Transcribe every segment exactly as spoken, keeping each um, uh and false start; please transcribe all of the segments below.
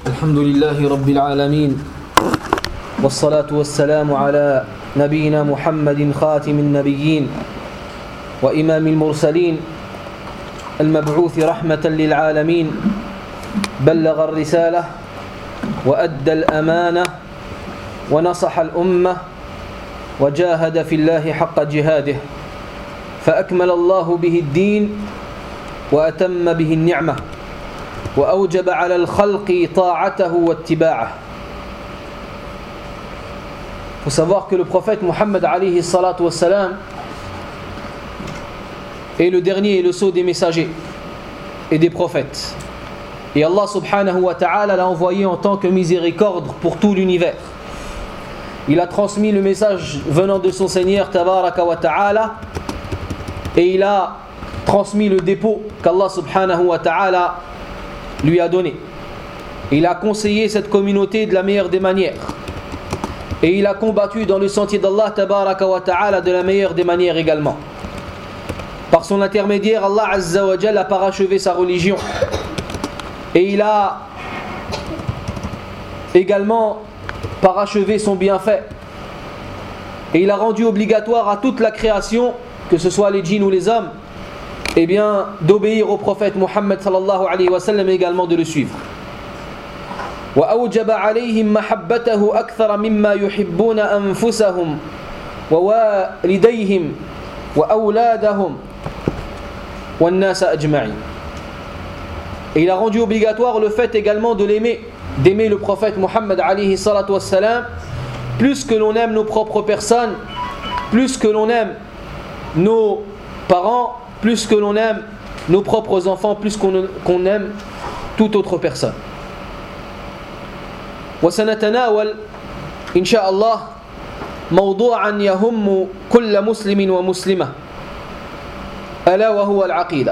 الحمد لله رب العالمين والصلاة والسلام على نبينا محمد خاتم النبيين وإمام المرسلين المبعوث رحمة للعالمين بلغ الرسالة وأدى الأمانة ونصح الأمة وجاهد في الله حق جهاده فأكمل الله به الدين وأتم به النعمة وأوجب على الخلق طاعته واتباعه. Il faut savoir que le prophète Muhammad alayhi salatu wassalam est le dernier et le sceau des messagers et des prophètes. Et Allah subhanahu wa ta'ala l'a envoyé en tant que miséricorde pour tout l'univers. Il a transmis le message venant de son Seigneur tabaraka wa ta'ala et il a transmis le dépôt qu'Allah subhanahu wa ta'ala lui a donné. Il a conseillé cette communauté de la meilleure des manières. Et il a combattu dans le sentier d'Allah tabaraka wa ta'ala de la meilleure des manières également. Par son intermédiaire, Allah azza wa jalla a parachevé sa religion. Et il a également parachevé son bienfait. Et il a rendu obligatoire à toute la création, que ce soit les djinns ou les hommes, eh bien, d'obéir au prophète Muhammad sallallahu alayhi wa sallam et également de le suivre. وأوجب عليهم محبته أكثر مما يحبون أنفسهم ووالديهم وأولادهم والناس أجمعين. Et il a rendu obligatoire le fait également de l'aimer, d'aimer le prophète Muhammad alayhi salatu wassalam, plus que l'on aime nos propres personnes, plus que l'on aime nos parents, plus que l'on aime nos propres enfants, plus qu'on, qu'on aime toute autre personne. وسنتناول إن شاء الله موضوعا يهم كل مسلم ومسلمة ألا وهو العقيدة.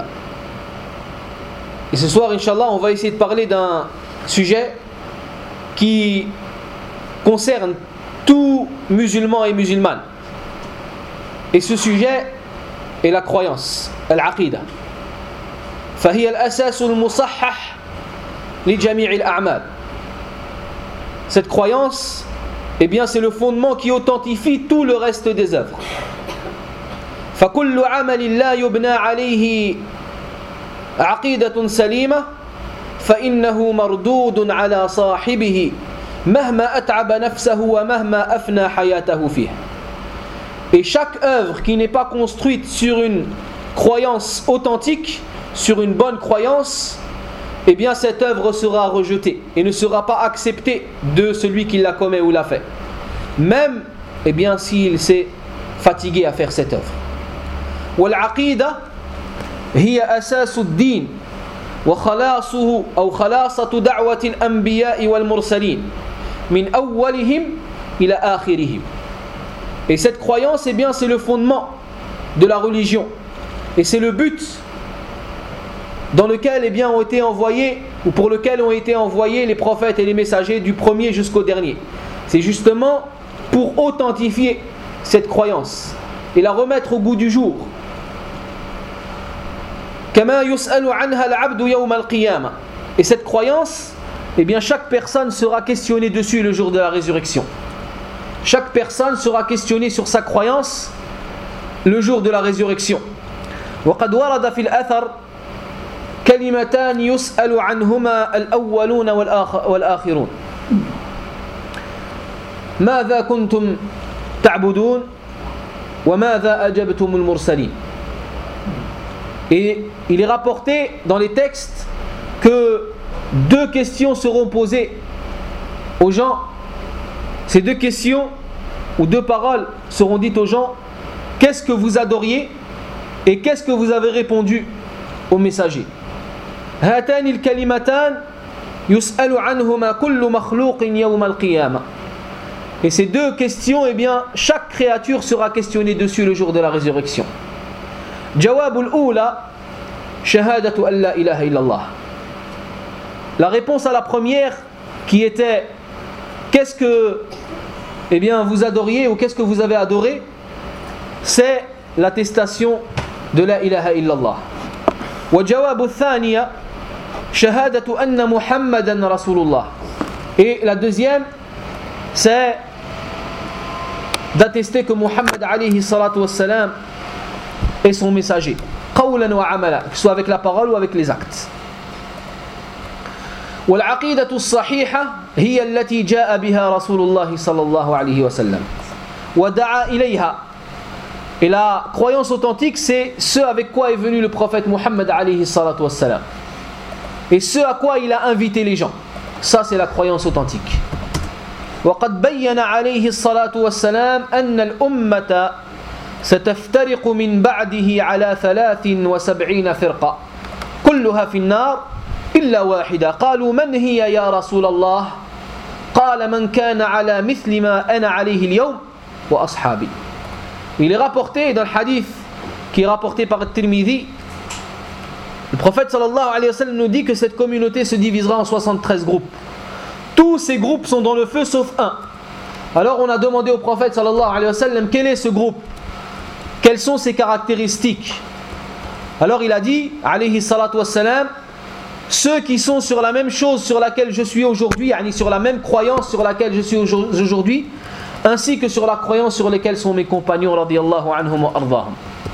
Et ce soir, Inch'Allah, on va essayer de parler d'un sujet qui concerne tout musulman et musulmane. Et ce sujet est la croyance, العقيدة. فهي الأساس المصحح لجميع الأعمال. Cette croyance, eh bien, c'est le fondement qui authentifie tout le reste des œuvres. فكل عمل لا يبنى عليه عقيدة سليمة فإنه مردود على صاحبه مهما أتعب نفسه ومهما أفنى حياته فيه. Et chaque œuvre qui n'est pas construite sur une croyance authentique, sur une bonne croyance, eh bien cette œuvre sera rejetée et ne sera pas acceptée de celui qui la commet ou l'a fait. Même, eh bien, s'il s'est fatigué à faire cette œuvre. والعقيدة هي أساس الدين وخلاصه أو خلاصة دعوة الأنبياء والمرسلين من أولهم إلى آخرهم. Et cette croyance, eh bien, c'est le fondement de la religion et c'est le but dans lequel, eh bien, ont été envoyés ou pour lequel ont été envoyés les prophètes et les messagers du premier jusqu'au dernier. C'est justement pour authentifier cette croyance et la remettre au goût du jour. كما يسأل عنها العبد يوم القيامة. Et cette croyance, eh bien, chaque personne sera questionnée dessus le jour de la résurrection. Chaque personne sera questionnée sur sa croyance le jour de la résurrection. وقد ورد في الأثر كلمتان يسأل عنهما الأولون والآخرون. ماذا كنتم تعبدون وماذا أجبتم المرسلين. Et il est rapporté dans les textes que deux questions seront posées aux gens. Ces deux questions ou deux paroles seront dites aux gens. Qu'est-ce que vous adoriez et qu'est-ce que vous avez répondu aux messagers. هاتان الكلمتان يسأل عنهما كل مخلوق يوم القيامة. Et ces deux questions, eh bien, chaque créature sera questionnée dessus le jour de la résurrection. جواب الأولى شهادة أن لا إله إلا الله. La réponse à la première qui était qu'est-ce que, eh bien, vous adoriez ou qu'est-ce que vous avez adoré, c'est l'attestation de la ilaha illallah. وجواب الثانية shahadatu anna Muhammadan Rasulullah. Et la deuxième, c'est d'attester que Muhammad alayhi salatu wassalam est son messager. Qawlan wa amala, que ce soit avec la parole ou avec les actes. والعقيدة الصحيحة هي التي جاء بها رسول الله صلى الله عليه وسلم ودعا إليها. Et la croyance authentique, c'est ce avec quoi est venu le prophète Muhammad alayhi salatu wassalam. Et ce à quoi il a invité les gens. Ça, c'est la croyance authentique. وقد بين عليه الصلاة والسلام أن الأمة ستفترق من بعده على ثلاث وسبعين فرقة كلها في النار إلا واحدة قالوا من هي يا رسول الله قال من كان على مثل ما أنا عليه اليوم وأصحابي. Il est rapporté dans le hadith qui est rapporté par At-Tirmidhi, le prophète sallallahu alayhi wa sallam nous dit que cette communauté se divisera en soixante-treize groupes. Tous ces groupes sont dans le feu sauf un. Alors on a demandé au prophète sallallahu alayhi wa sallam quel est ce groupe, quelles sont ses caractéristiques. Alors il a dit alayhi salatu wassalam, ceux qui sont sur la même chose sur laquelle je suis aujourd'hui, yani sur la même croyance sur laquelle je suis aujourd'hui, ainsi que sur la croyance sur lesquelles sont mes compagnons radiyallahu anhum wa ardahum.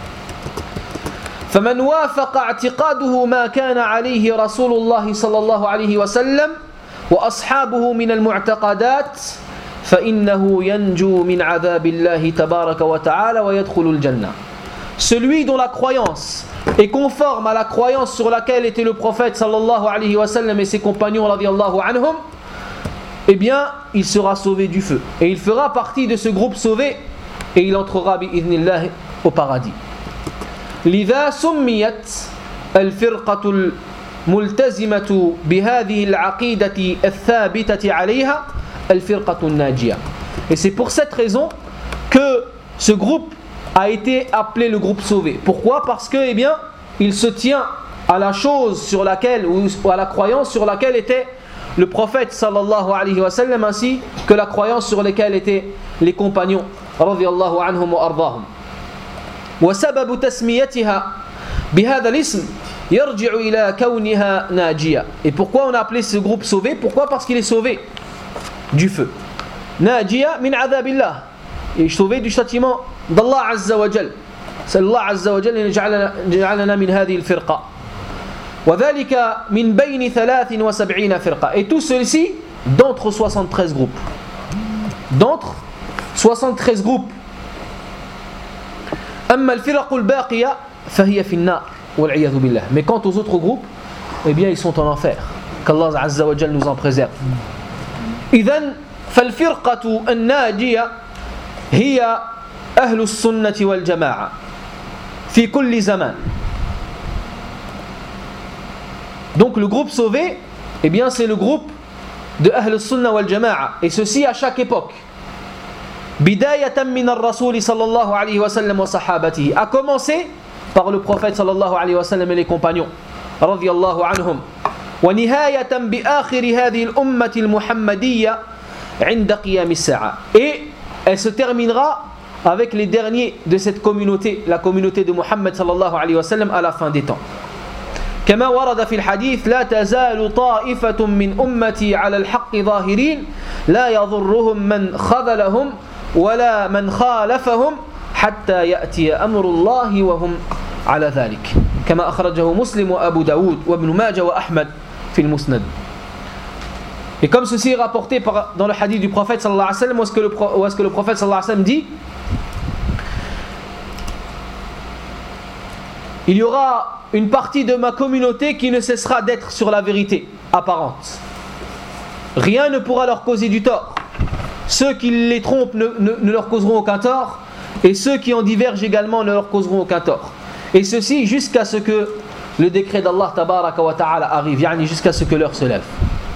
فمن وافق اعتقاده ما كان عليه رسول الله صلى الله عليه وسلم وأصحابه من المعتقدات فإنه ينجو من عذاب الله تبارك وتعالى ويدخل الجنة. Celui dont la croyance est conforme à la croyance sur laquelle était le prophète sallallahu alayhi wa sallam et ses compagnons radiyallahu anhum, eh bien, il sera sauvé du feu. Et il fera partie de ce groupe sauvé et il entrera bi'idhnillah au paradis. لذا سميت الفرقة الملتزمة بهذه العقيدة الثابتة عليها الفرقة الناجية. Et c'est pour cette raison que ce groupe a été appelé le groupe sauvé. Pourquoi? Parce que, eh bien, il se tient à la chose sur laquelle, ou à la croyance sur laquelle était le prophète sallallahu alayhi wa sallam, ainsi que la croyance sur laquelle étaient les compagnons radiyallahu anhum wa ardahum. وسبب تسميتها بهذا الاسم يرجع إلى كونها ناجية. Et pourquoi on a appelé ce groupe sauvé? Pourquoi? Parce qu'il est sauvé du feu. ناجية من عذاب الله. Il est sauvé du châtiment d'Allah Azza wa Jal. C'est Allah Azza wa Jal qui جعلنا من هذه الفرقة. وذلك من بين ثلاث وسبعين فرقة. Et tout ceci d'entre soixante-treize groupes. D'entre soixante-treize groupes. أما الفرق الباقية فهي في النار والعياذ بالله. Mais quant aux autres groupes, eh bien ils sont en enfer. Qu'Allah Azza wa Jal nous en préserve. إذن فالفرقة الناجية هي أهل السنة والجماعة في كل زمان. Donc le groupe sauvé, eh bien c'est le groupe de Ahl al-Sunnah wal-Jama'a, et ceci à chaque époque. Bidayatan min ar-Rasul sallallahu alayhi wa sallam wa sahabatihi, a commencé par le prophète sallallahu alayhi wa sallam et les compagnons radiyallahu anhum, wa nihayatan bi akhir hadhihi al-ummati al-muhammadiyya 'inda qiyam as-sa'a, et elle se terminera avec les derniers de cette communauté, la communauté de Muhammad sallallahu alayhi wa sallam, à la fin des temps. كما ورد في الحديث لا تزال طائفة من أمتي على الحق ظاهرين لا يضرهم من خذلهم ولا من خالفهم حتى يأتي أمر الله وهم على ذلك كما أخرجه مسلم وأبو داود وابن ماجه وأحمد في المسند. Et comme ceci est rapporté par, dans le hadith du prophète sallallahu alayhi wa sallam, où est-ce que le, où est-ce que le prophète sallallahu alayhi wa sallam dit: il y aura une partie de ma communauté qui ne cessera d'être sur la vérité apparente. Rien ne pourra leur causer du tort. Ceux qui les trompent ne, ne, ne leur causeront aucun tort, et ceux qui en divergent également ne leur causeront aucun tort. Et ceci jusqu'à ce que le décret d'Allah tabaraka wa ta'ala arrive, yani jusqu'à ce que l'heure se lève.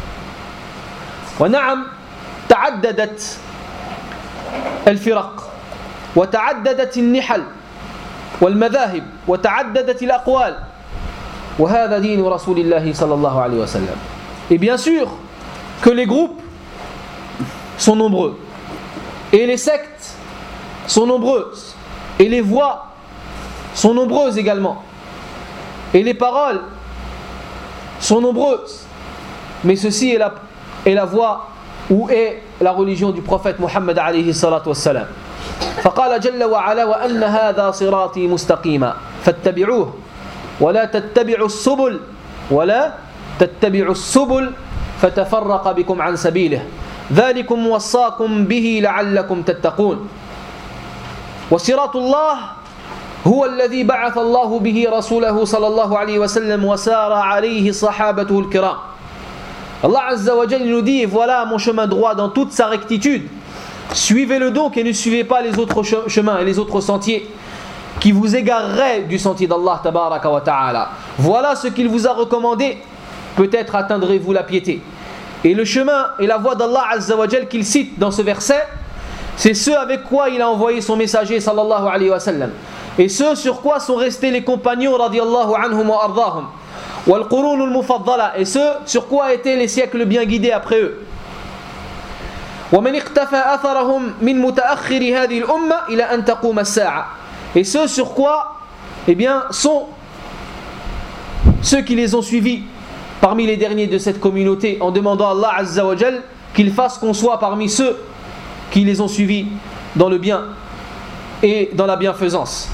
ونعم تعددت الفرق وتعددت النحل والمذاهب وتعددت الأقوال وهذا دين رسول الله صلى الله عليه وسلم. Et bien sûr que les groupes sont nombreux et les sectes sont nombreuses et les voix sont nombreuses également et les paroles sont nombreuses, mais ceci est la, est la voie où est la religion du prophète Muhammad alayhi salatu wassalam. فقال جل وعلا وأن هذا صراطي مستقيما فاتبعوه ولا تتبعوا السبل ولا تتبعوا السبل فتفرق بكم عن سبيله ذلكم وصاكم به لعلكم تتقون وصراط الله هو الذي بعث الله به رسوله صلى الله عليه وسلم وسار عليه صحابته الكرام. Allah Azza wa Jalla nous dit voilà mon chemin droit dans toute sa rectitude. Suivez-le donc et ne suivez pas les autres chemins et les autres sentiers qui vous égareraient du sentier d'Allah tabaraka wa ta'ala. Voilà ce qu'il vous a recommandé, peut-être atteindrez-vous la piété. Et le chemin et la voie d'Allah Azza wa Jalla qu'il cite dans ce verset, c'est ce avec quoi il a envoyé son messager sallallahu alayhi wa sallam. Et ce sur quoi sont restés les compagnons radiyallahu anhum wa ardahum. Wal qurun al mufaddala, et ce sur quoi étaient les siècles bien guidés après eux. ومن اقتفى أثرهم من متأخر هذه الأمة إلى أن تقوم الساعة. Et ce sur quoi eh bien, sont ceux qui les ont suivis parmi les derniers de cette communauté, en demandant à Allah Azza wa Jal qu'il fasse qu'on soit parmi ceux qui les ont suivis dans le bien et dans la bienfaisance.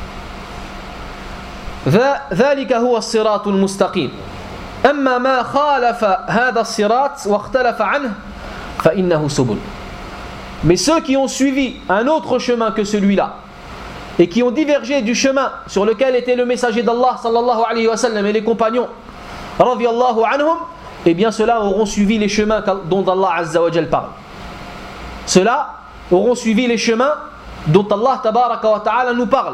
ذلك هو الصراط المستقيم أما ما خالف هذا الصراط واختلف عنه فإنه سبل. Mais ceux qui ont suivi un autre chemin que celui-là et qui ont divergé du chemin sur lequel était le messager d'Allah sallallahu alayhi wa sallam et les compagnons radiyallahu anhum, eh bien ceux-là auront suivi les chemins dont Allah Azza wa Jal parle. Ceux-là auront suivi les chemins dont Allah tabaraka wa ta'ala nous parle.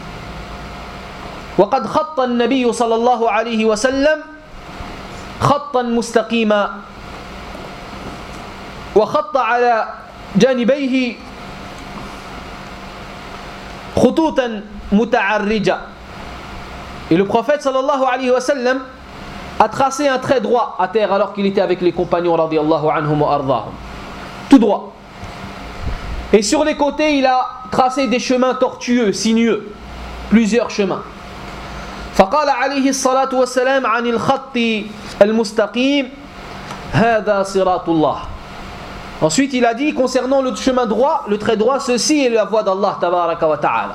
وقد خط النبي صلى الله عليه وسلم خطا مستقيما وخط على جانبيه خطوطا متعرجة. Et le prophète sallallahu alayhi wa sallam a tracé un trait droit à terre alors qu'il était avec les compagnons radiyallahu anhum wa ardahum, tout droit. Et sur les côtés il a tracé des chemins tortueux, sinueux, plusieurs chemins. فقال عليه الصلاة والسلام عن الخط المستقيم هذا صراط الله. Ensuite il a dit concernant le chemin droit, le trait droit, ceci est la voie d'Allah tabaraka wa ta'ala.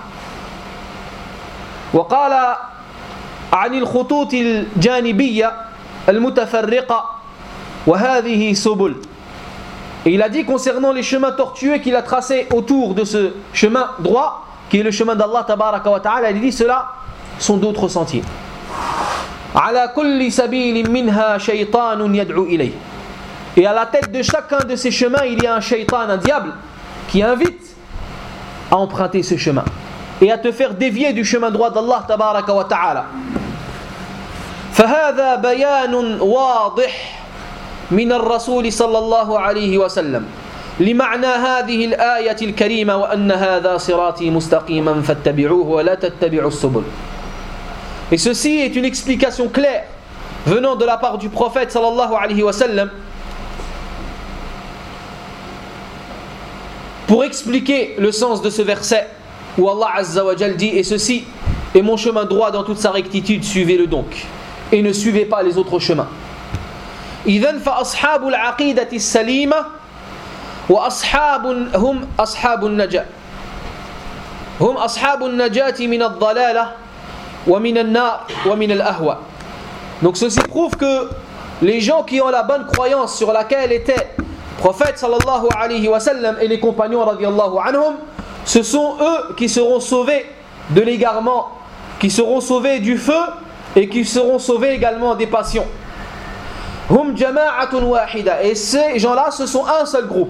وقال عن الخطوط الجانبية المتفرقة وهذه سبل. Et il a dit concernant les chemins tortueux qu'il a tracés autour de ce chemin droit qui est le chemin d'Allah tabaraka wa ta'ala, il dit cela sont d'autres sentiers. على كل سبيل منها شيطان يدعو إليه. Et à la tête de chacun de ces chemins, il y a un shaitan, un diable, qui invite à emprunter ce chemin et à te faire dévier du chemin droit d'Allah tabaraka wa ta'ala. فهذا بيان واضح من الرسول صلى الله عليه وسلم لمعنى هذه الآية الكريمة وأن هذا صراطي مستقيما فاتبعوه ولا تتبعوا السبل. Et ceci est une explication claire venant de la part du prophète sallallahu alayhi wa sallam pour expliquer le sens de ce verset où Allah Azza wa Jal dit et ceci est mon chemin droit dans toute sa rectitude, suivez-le donc et ne suivez pas les autres chemins. إذن فأصحاب العقيدة السليمة وأصحاب هم أصحاب النجاة هم أصحاب النجاة من الضلالة ومن النار ومن الأهواء. Donc ceci prouve que les gens qui ont la bonne croyance sur laquelle était le prophète sallallahu alayhi wa sallam et les compagnons radiyallahu anhum, ce sont eux qui seront sauvés de l'égarement, qui seront sauvés du feu et qui seront sauvés également des passions. Hum jama'atun wahida, et ces gens-là ce sont un seul groupe.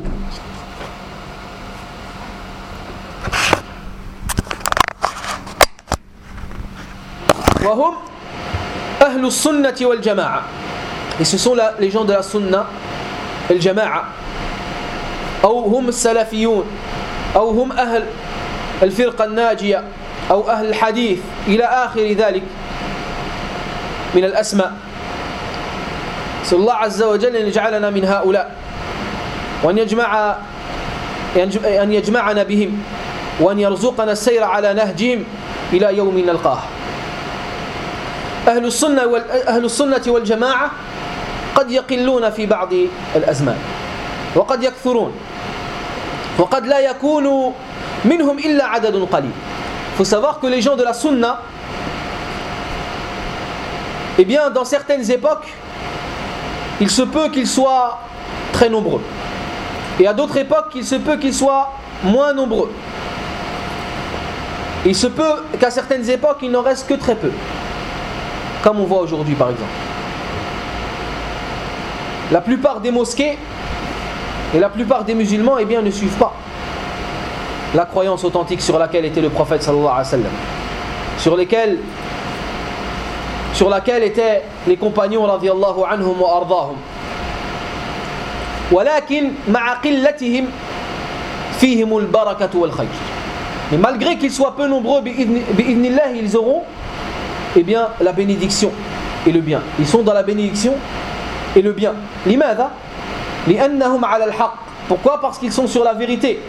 Wa hum ahlus sunnati wal jama'a, et ce sont la, les gens de la sunna et le jama'a, ou hum salafiyun, ou hum ahl الفرقة الناجية أو أهل الحديث إلى آخر ذلك من الأسماء. نسأل الله عز وجل أن يجعلنا من هؤلاء وأن يجمع أن يجمعنا بهم وأن يرزقنا السير على نهجهم إلى يوم نلقاه. أهل السنة أهل السنة والجماعة قد يقلون في بعض الأزمان وقد يكثرون وقد لا يكون منهم إلا عدد قليل. Il faut savoir que les gens de la sunna, eh bien dans certaines époques, il se peut qu'ils soient très nombreux. Et à d'autres époques, il se peut qu'ils soient moins nombreux. Il se peut qu'à certaines époques, il n'en reste que très peu. Comme on voit aujourd'hui par exemple. La plupart des mosquées et la plupart des musulmans eh bien, ne suivent pas la croyance authentique sur laquelle était le prophète sallallahu alayhi wa sallam, sur lesquels sur laquelle étaient les compagnons radiyallahu anhum wa ardahum. ولكن مع قلتهم فيهم البركة والخير. Mais malgré qu'ils soient peu nombreux, bi'idhnillah, ils auront eh bien, la bénédiction et le bien. Ils sont dans la bénédiction et le bien. لماذا؟ لأنهم على الحق. Pourquoi? Parce qu'ils sont sur la vérité.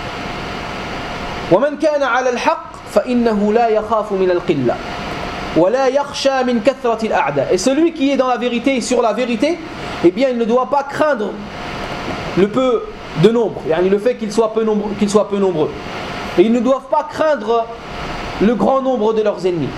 ومن كان على الحق فإنه لا يخاف من القلة ولا يخشى من كثرة الأعداء. Et celui qui est dans la vérité et sur la vérité, eh bien, il ne doit pas craindre le peu de nombre, le fait qu'ils soient peu nombreux, qu'ils soient peu nombreux. Et ils ne doivent pas craindre le grand nombre de leurs ennemis.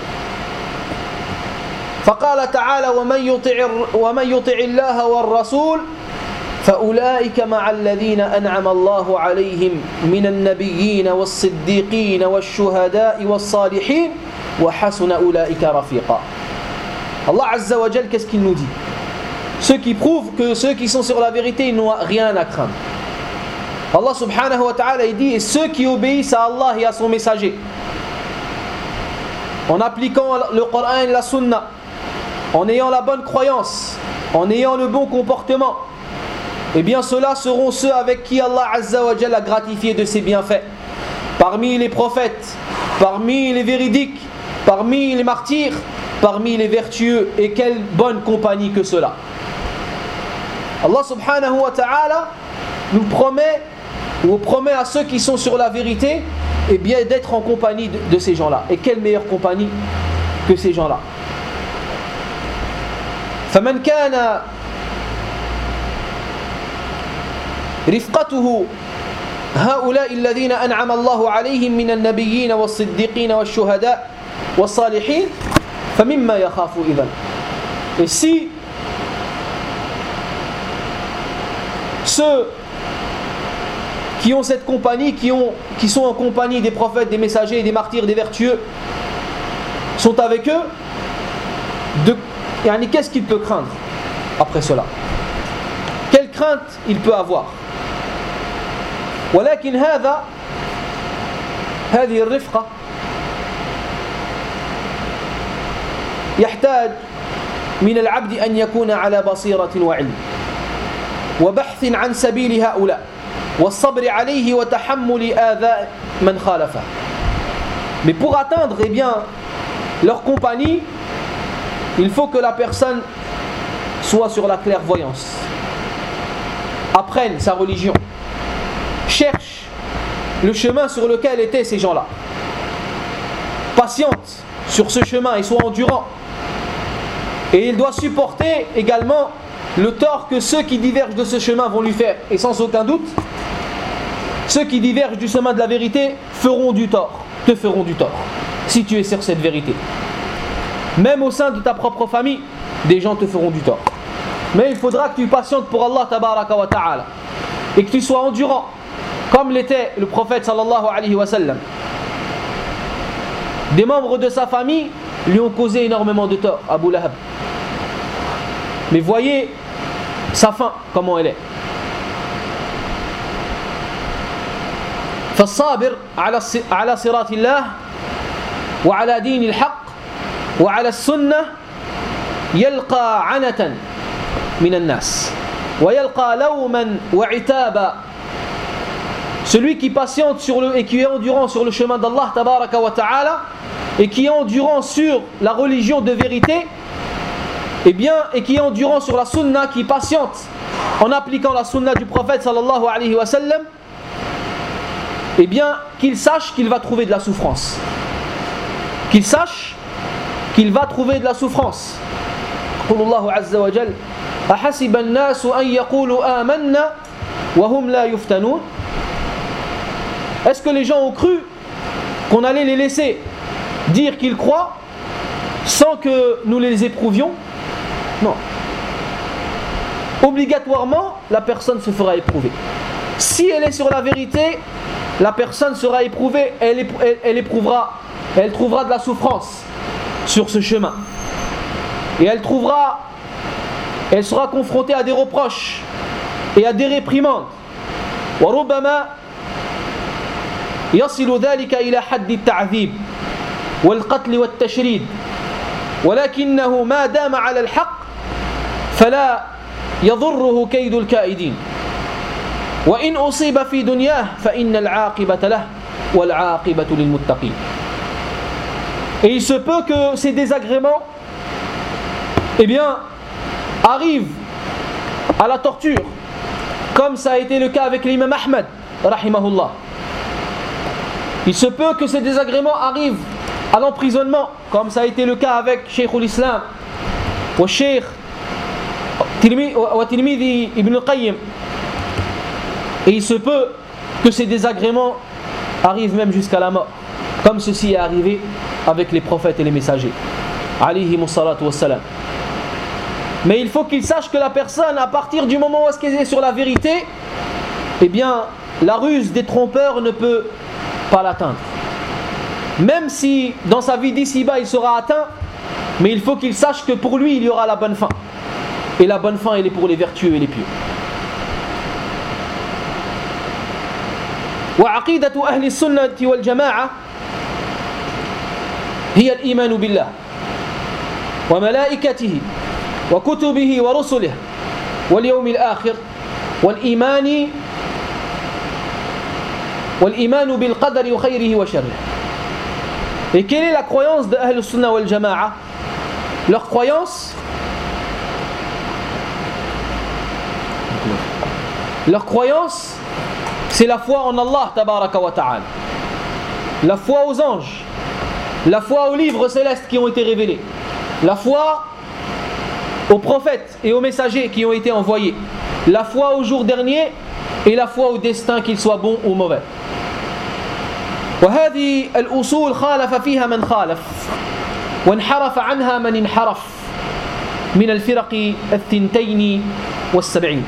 فقال تعالى ومن يطع ومن يطع الله والرسول فأولئك مع الذين أنعم الله عليهم من النبيين والصديقين والشهداء والصالحين وحسن أولئك رفيقا. Allah Azza wa Jal, qu'est-ce qu'il nous dit? Ceux qui prouvent que ceux qui sont sur la vérité n'ont rien à craindre. Allah subhanahu wa ta'ala il dit, et ceux qui obéissent à Allah et à son messager en appliquant le Coran et la Sunna, en ayant la bonne croyance, en ayant le bon comportement, eh bien ceux-là seront ceux avec qui Allah Azza wa Jalla a gratifié de ses bienfaits. Parmi les prophètes, parmi les véridiques, parmi les martyrs, parmi les vertueux, et quelle bonne compagnie que cela. Allah subhanahu wa ta'ala nous promet, ou promet à ceux qui sont sur la vérité, eh bien d'être en compagnie de, de ces gens-là. Et quelle meilleure compagnie que ces gens-là. فمن كان رفقته هؤلاء الذين أنعم الله عليهم من النبيين والصديقين والشهداء والصالحين فمما يخاف إذن. Et si ceux qui ont cette compagnie, qui, ont, qui sont en compagnie des prophètes, des messagers, des martyrs, des vertueux, sont avec eux, de, yani, qu'est-ce qu'il peut craindre après cela? Quelle crainte il peut avoir? ولكن هذا هذه الرفقة يحتاج من العبد أن يكون على بصيرة وعلم وبحث عن سبيل هؤلاء والصبر عليه وتحمل آذى من خالفه. Mais pour atteindre eh bien, leur compagnie, il faut que la personne soit sur la clairvoyance, apprenne sa religion, cherche le chemin sur lequel étaient ces gens-là, patiente sur ce chemin et soit endurant. Et il doit supporter également le tort que ceux qui divergent de ce chemin vont lui faire. Et sans aucun doute, ceux qui divergent du chemin de la vérité feront du tort, te feront du tort, si tu es sur cette vérité. Même au sein de ta propre famille, des gens te feront du tort. Mais il faudra que tu patientes pour Allah tabaraka wa ta'ala et que tu sois endurant, comme l'était le prophète sallallahu alayhi wa sallam. Des membres de sa famille lui ont causé énormément de tort, Abu Lahab. Mais voyez sa fin, comment elle est. فالصابر على على صراط الله وعلى دين الحق وعلى السنة يلقى عنة من الناس ويلقى لوما وعتابا. Celui qui patiente sur le, et qui est endurant sur le chemin d'Allah tabaraka wa ta'ala et qui est endurant sur la religion de vérité, et bien, et qui est endurant sur la sunna, qui patiente en appliquant la sunna du prophète sallallahu alayhi wa sallam, et bien qu'il sache qu'il va trouver de la souffrance, qu'il sache qu'il va trouver de la souffrance. قل الله عز وجل أحسب الناس أن يقولوا آمنا وهم لا يفتنون. Est-ce que les gens ont cru qu'on allait les laisser dire qu'ils croient sans que nous les éprouvions? Non. Obligatoirement, la personne se fera éprouver. Si elle est sur la vérité, la personne sera éprouvée, elle, elle, elle éprouvera, elle trouvera de la souffrance sur ce chemin. Et elle trouvera, elle sera confrontée à des reproches et à des réprimandes. وربما يصل ذلك إلى حد التعذيب والقتل والتشريد ولكنه ما دام على الحق فلا يضره كيد الكائدين وإن أصيب في دنياه فإن العاقبة له والعاقبة للمتقين. Et il se peut que ces désagréments, eh bien, arrivent à la torture, comme ça a été le cas avec l'imam Ahmed, rahimahullah. Il se peut que ces désagréments arrivent à l'emprisonnement, comme ça a été le cas avec Cheikh l'Islam, ou Cheikh Tirmidhi ibn al-Qayyim. Et il se peut que ces désagréments arrivent même jusqu'à la mort, comme ceci est arrivé avec les prophètes et les messagers, alayhimus salatu wassalam. Mais il faut qu'il sache que la personne, à partir du moment où elle est sur la vérité, eh bien, la ruse des trompeurs ne peut pas l'atteindre. Même si dans sa vie d'ici-bas il sera atteint, mais il faut qu'il sache que pour lui il y aura la bonne fin. Et la bonne fin elle est pour les vertueux et les pieux. وعقيدة أهل السنة والجماعة هي الإيمان بالله وملائكته وكتبه ورسله واليوم الآخر والإيمان والإيمان بالقدر خيره وشره. Et quelle est la croyance de Ahl al-Sunnah wal Jama'a? Leur croyance, leur croyance, c'est la foi en Allah tabaraka wa ta'ala, la foi aux anges, la foi aux livres célestes qui ont été révélés, la foi aux prophètes et aux messagers qui ont été envoyés, la foi au jour dernier et la foi au destin, qu'il soit bon ou mauvais. وهذه الأصول خالف فيها من خالف وانحرف عنها من انحرف من الفرق الثنتين والسبعين.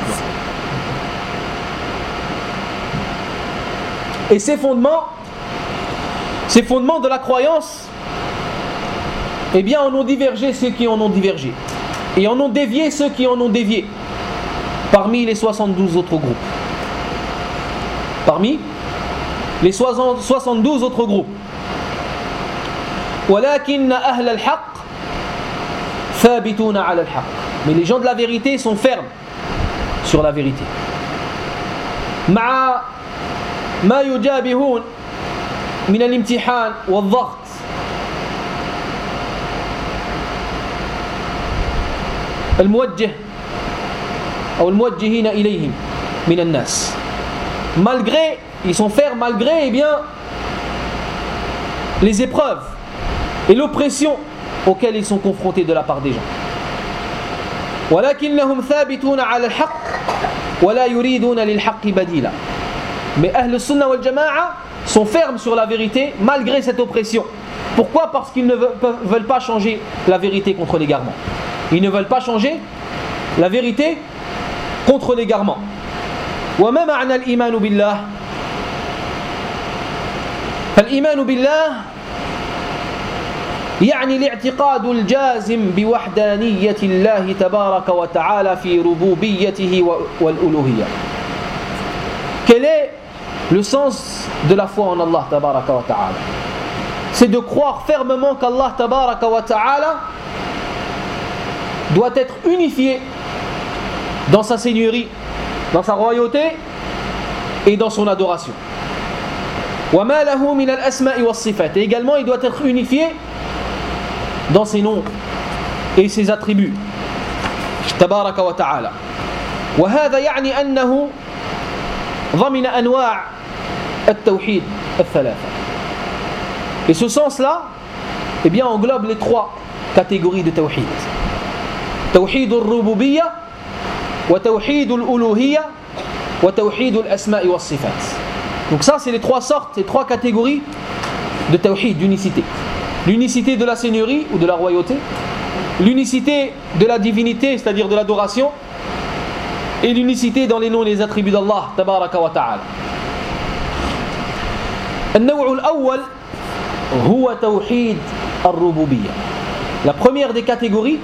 Et ces fondements, ces fondements de la croyance, eh bien, en ont divergé ceux qui en ont divergé, et en ont dévié ceux qui en ont dévié, parmi les soixante-douze autres groupes. Parmi les soixante-douze autres groupes. ولكن أهل الحق ثابتون على الحق. Mais les gens de la vérité sont fermes sur la vérité. مع ما يجابهون من الامتحان والضغط الموجه أو الموجهين إليهم من الناس. Malgré, ils sont fermes malgré eh bien, les épreuves et l'oppression auxquelles ils sont confrontés de la part des gens. ولكنهم ثابتون على الحق ولا يريدون للحق بديلا. Mais Ahl al-Sunnah wal Jama'a sont fermes sur la vérité malgré cette oppression. Pourquoi? Parce qu'ils ne veulent pas changer la vérité contre l'égarement. Ils ne veulent pas changer la vérité contre l'égarement. وما معنى الإيمان بالله؟ فالإيمان بالله يعني الاعتقاد الجازم بوحدانية الله تبارك وتعالى في ربوبيته والألوهية. Quel est le sens de la foi en Allah tabaraka wa ta'ala? C'est de croire fermement qu'Allah tabaraka wa ta'ala doit être unifié dans sa seigneurie, dans sa royauté et dans son adoration. وَمَا لَهُ مِنَ الْأَسْمَاءِ وَالصِّفَاتِ. Et également il doit être unifié dans ses noms et ses attributs. تبارك وتعالى. وهذا يعني أنه ضمن أنواع التوحيد الثلاثة. Et ce sens-là, eh bien englobe les trois catégories de tawhid. Tawhid al-rububiyya, wa tawhid al-uluhiyya, wa tawhid al-asma'i wa sifat. Donc ça c'est les trois sortes, les trois catégories de tawhid, d'unicité. L'unicité de la seigneurie ou de la royauté, l'unicité de la divinité, c'est-à-dire de l'adoration, et l'unicité dans les noms et les attributs d'Allah tabaraka wa ta'ala. النوع الأول هو توحيد الربوبية. La première des catégories,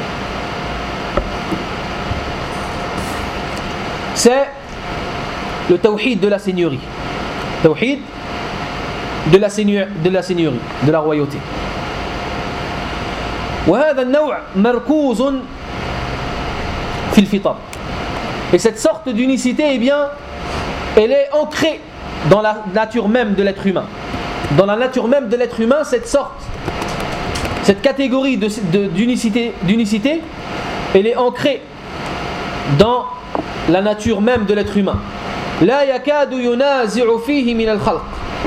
c'est le tawhid de la seigneurie. Tawhid de la seigneurie, de la seigneurie, de la royauté. وهذا النوع مركوز في الفطر. Et cette sorte d'unicité, eh bien, elle est ancrée dans la nature même de l'être humain. Dans la nature même de l'être humain, cette sorte, cette catégorie de, de, d'unicité, d'unicité, elle est ancrée dans la nature même de l'être humain. لا يكاد ينازع فيه من الخلق.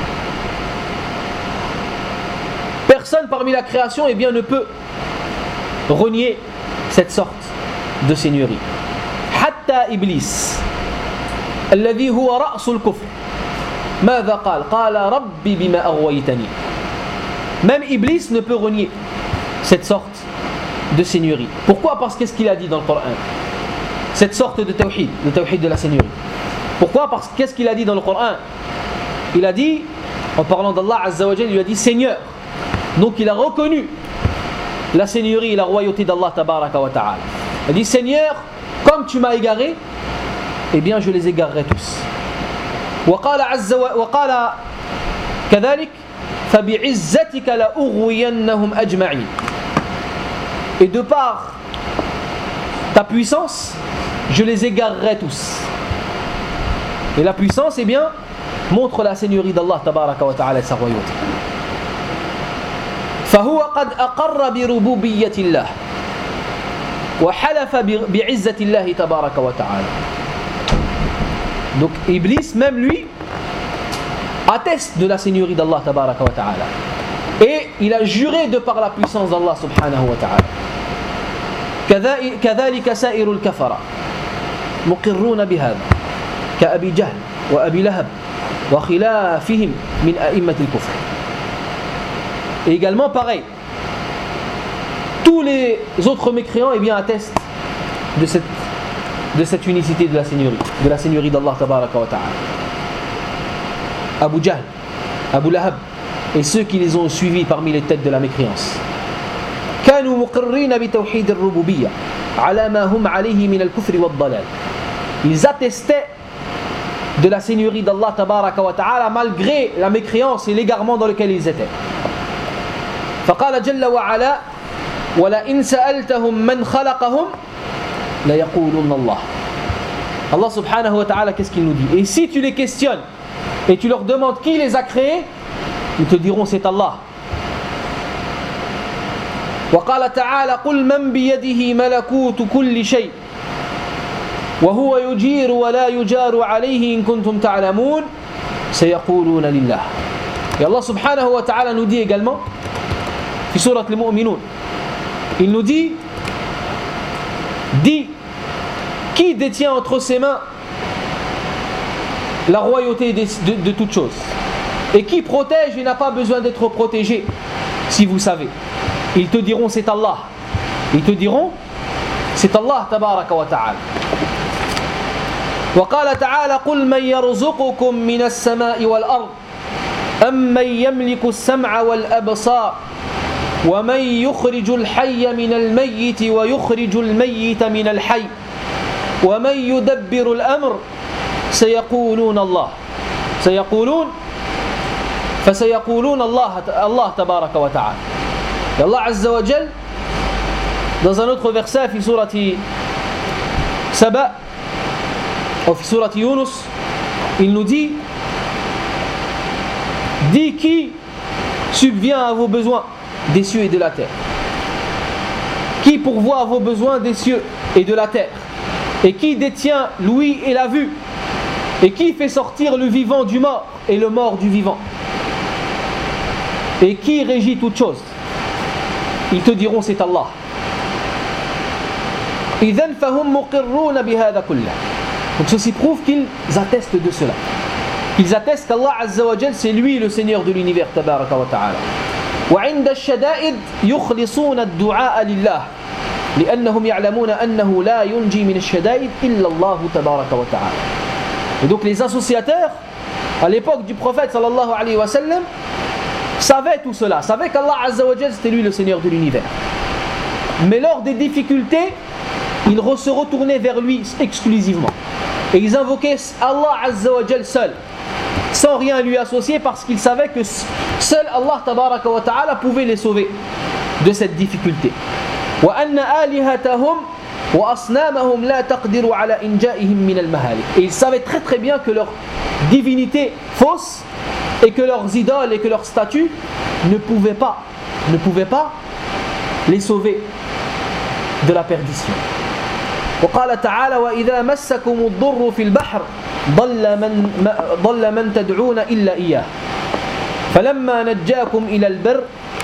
Personne parmi la création, eh bien, ne peut renier cette sorte de seigneurie. حتى إبليس الذي هو رأس الكفر ماذا قال؟ قال ربي بما أغويتني. Même Iblis ne peut renier cette sorte de seigneurie. Pourquoi? Parce qu'est-ce qu'il a dit dans le Coran? Cette sorte de tawhid, le tawhid de la seigneurie. Pourquoi? Parce qu'est-ce qu'il a dit dans le Coran? Il a dit, en parlant d'Allah Azza wa Jalla, il lui a dit Seigneur. Donc il a reconnu la seigneurie et la royauté d'Allah Tabaraka wa Ta'ala. Il a dit Seigneur, comme tu m'as égaré, eh bien je les égarerai tous. وقال عز وقال كذلك فبعزتك لأغوينهم أجمعين. Et de par ta puissance, je les égarerai tous. Et la puissance, eh bien, montre la seigneurie d'Allah Tabaraka wa Ta'ala et sa royauté. فهو قد أقر بربوبية الله وحلف بعزة الله تبارك وتعالى. Donc Iblis, même lui, atteste de la seigneurie d'Allah Tabaraka wa Ta'ala. Et il a juré de par la puissance d'Allah Subhanahu wa Ta'ala. كذلك سائر الكفرة مقرون بهذا كأبي جهل وأبي لهب وخلافهم من أئمة الكفر. Et également pareil, tous les autres mécréants, eh bien, attestent de cette, de cette unicité de la seigneurie, de la seigneurie d'Allah Tabaraka wa Ta'ala. Abu Jahl, Abu Lahab et ceux qui les ont suivis parmi les têtes de la mécréance. كانوا مقرين بتوحيد الربوبية على ما هم عليه من الكفر والضلال. Ils attestaient de la seigneurie d'Allah Tabaraka wa Ta'ala malgré la mécréance et l'égarement dans lequel ils étaient. فقال جل وعلا ولئن سألتهم من خلقهم ليقولون الله. Allah subhanahu wa ta'ala, qu'est-ce qu'il nous dit? Et si tu les questionnes et tu leur demandes qui les a créés, ils te diront c'est Allah. وقال تعالى قل من بيده ملكوت كل شيء وهو يجير ولا يجار عليه إن كنتم تعلمون سيقولون لله. Et Allah subhanahu wa ta'ala nous dit également في سورة المؤمنون, il nous dit, dit qui détient entre ses mains la royauté de, de, de toutes choses et qui protège et n'a pas besoin d'être protégé, si vous savez. Ils te diront c'est Allah. Ils te diront c'est Allah tabaraka wa ta'ala. وقال تعالى قل من يرزقكم من السماء والأرض أمن يملك السمع والأبصار ومن يخرج الحي من الميت ويخرج الميت من الحي ومن يدبر الأمر سيقولون الله سيقولون فسيقولون الله الله تبارك وتعالى. Et Allah Azza wa Jal, dans un autre verset, في سورة Saba, ou في سورة Yunus, il nous dit, dis qui subvient à vos besoins des cieux et de la terre, qui pourvoit à vos besoins des cieux et de la terre, et qui détient l'ouïe et la vue, et qui fait sortir le vivant du mort et le mort du vivant, et qui régit toutes choses. ils te diront c'est Allah. إذن فهم مقرون بهذا كله. Donc ceci prouve qu'ils attestent de cela. Ils attestent qu'Allah Azza wa Jal c'est lui le Seigneur de l'univers tabaraka wa ta'ala. وعند الشدائد يخلصون الدعاء لله لأنهم يعلمون أنه لا ينجي من الشدائد إلا الله تبارك وتعالى. Et donc les associateurs à l'époque du prophète sallallahu alayhi wa sallam savaient tout cela, savaient qu'Allah Azza wa Jal c'était lui le Seigneur de l'univers. Mais lors des difficultés, ils se retournaient vers lui exclusivement. Et ils invoquaient Allah Azza wa Jal seul, sans rien lui associer, parce qu'ils savaient que seul Allah tabaraka wa ta'ala pouvait les sauver de cette difficulté. وأن آلهتهم وأصنامهم لا تقدر على إنجائهم من المهالك. Et ils savaient très très bien que leur divinité fausse et que leurs idoles et que leurs statues ne pouvaient pas, ne pouvaient pas les sauver de la perdition. وقال تعالى وإذا مسكم الضر في البحر ضل من ضل من تدعون إلا إياه فلما نجاكم إلى البر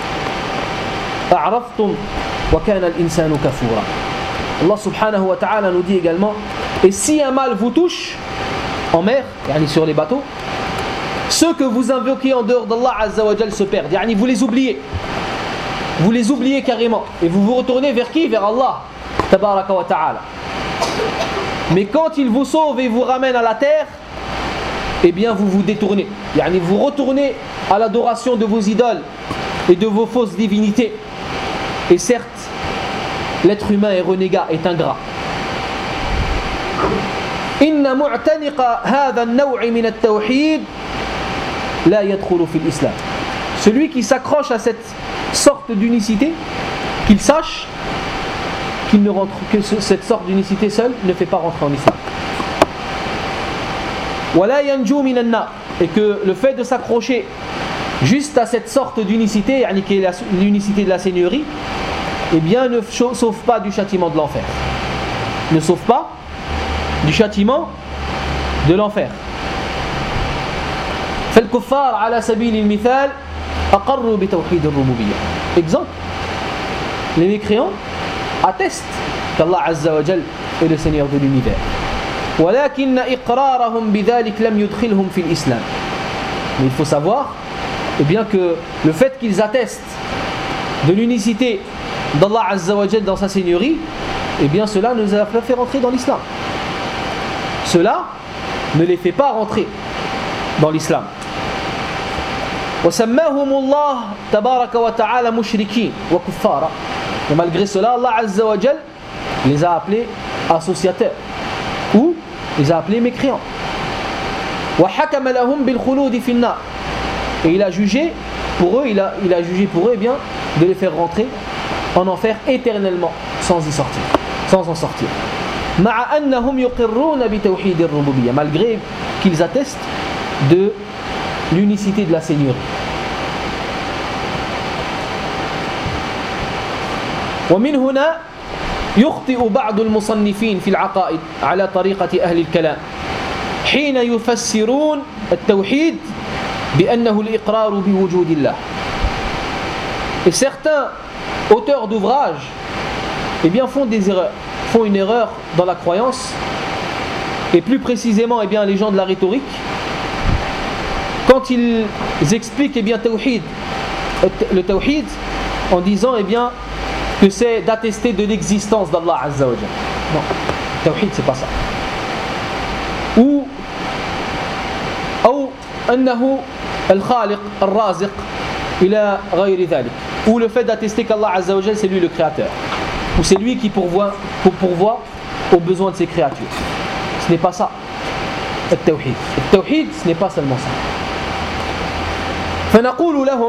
أعرضتم وكان الإنسان كفورا. Allah subhanahu wa ta'ala nous dit également, et si un mal vous touche en mer, yani sur les bateaux, ceux que vous invoquez en dehors d'Allah Azza wa Jal se perdent, yani vous les oubliez, vous les oubliez carrément, et vous vous retournez vers qui? Vers Allah tabaraka wa ta'ala. Mais quand il vous sauve et vous ramène à la terre, eh bien vous vous détournez, yani vous retournez à l'adoration de vos idoles et de vos fausses divinités. Et certes, l'être humain est renégat, est ingrat. إن معتنق هذا النوع من التوحيد لا يدخل في الإسلام. Celui qui s'accroche à cette sorte d'unicité, qu'il sache qu'il ne rentre que cette sorte d'unicité seule ne fait pas rentrer en islam. ولا ينجو من النار. Et que le fait de s'accrocher juste à cette sorte d'unicité, yani qui est l'unicité de la seigneurie, eh bien ne sauve pas du châtiment de l'enfer. Ne sauve pas du châtiment de l'enfer. فالكفار على سبيل المثال أقروا بتوحيد الربوبية. Exemple, les mécréants attestent qu'Allah Azza wa Jal est le Seigneur de l'univers. ولكن إقرارهم بذلك لم يدخلهم في الإسلام. Mais il faut savoir, eh bien que le fait qu'ils attestent de l'unicité d'Allah Azza wa Jal dans sa seigneurie, eh bien cela ne les a pas fait rentrer dans l'islam. Cela ne les fait pas rentrer dans l'islam. وسماهم الله تبارك وتعالى مشركين وكفارا. Et malgré cela, Allah Azza wa Jal les a appelés associateurs ou les a appelés mécréants. وحكم لهم بالخلود في النار. Et il a jugé pour eux, il a, il a jugé pour eux eh bien, de les faire rentrer en enfer éternellement sans y sortir, sans en sortir. مع أنهم يقرون بتوحيد الربوبية. Malgré qu'ils attestent de l'unicité de la seigneurie. ومن هنا يخطئ بعض المصنفين في العقائد على طريقة أهل الكلام حين يفسرون التوحيد بأنه الإقرار بوجود الله. Et certains auteurs d'ouvrages eh bien, font des erreurs, font une erreur dans la croyance, et plus précisément eh bien, les gens de la rhétorique, quand ils expliquent eh bien, tawhid, le tawhid en disant eh bien, que c'est d'attester de l'existence d'Allah Azza wa Jal. Non, tawhid c'est pas ça. Ou أو أنه الخالق الرازق إلى غير ذلك. Ou le fait d'attester qu'Allah Azza wa Jal c'est lui le créateur, ou c'est lui qui pourvoit, pour pourvoit aux besoins de ses créatures. Ce n'est pas ça le tawhid. Le tawhid ce n'est pas seulement ça. فنقول لهم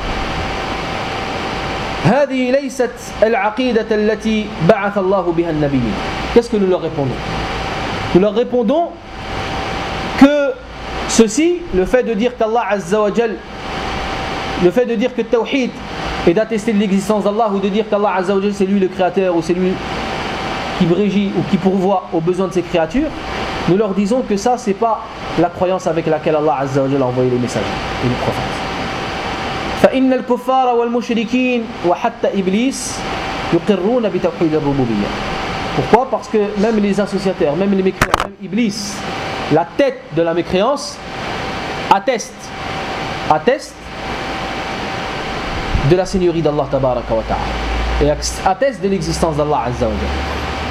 هذه ليست العقيدة التي بعث الله بها النبيين. Qu'est-ce que nous leur répondons? Nous leur répondons que ceci, le fait de dire qu'Allah Azza wa Jal, le fait de dire que tawhid et d'attester de l'existence d'Allah, ou de dire qu'Allah Azza wa Jal c'est lui le créateur, ou c'est lui qui régit ou qui pourvoit aux besoins de ses créatures, nous leur disons que ça c'est pas la croyance avec laquelle Allah Azza wa Jal a envoyé les messagers et les prophètes. فإن الكفار والمشركين وحتى إبليس يقرون بتوحيد الربوبية. Pourquoi? Parce que même les associateurs, même les mécréants, même Iblis, la tête de la mécréance, atteste, atteste de la seigneurie d'Allah tabaraka wa ta'ala et atteste de l'existence d'Allah azza wa jalla.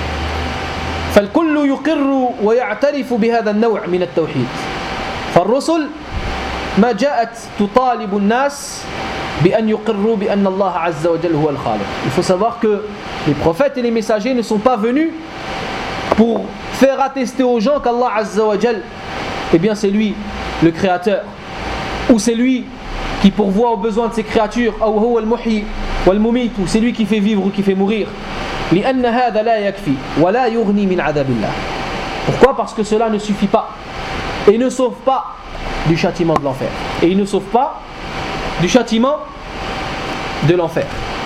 فالكل يقر ويعترف بهذا النوع من التوحيد. فالرسل ما جاءت تطالب الناس بأن يقروا بأن الله عز وجل هو الخالق. Il faut savoir que les prophètes et les messagers ne sont pas venus pour faire attester aux gens qu'Allah azza wa jal, eh bien c'est lui le créateur, ou c'est lui qui pourvoit aux besoins de ses créatures, ou huwa al-muhyi wal-mumit, ou c'est lui qui fait vivre ou qui fait mourir. لأن هذا لا يكفي ولا يغني من عذاب الله. Pourquoi? Parce que cela ne suffit pas et ne sauve pas du châtiment de l'enfer. Et il ne sauve pas du châtiment de l'enfer.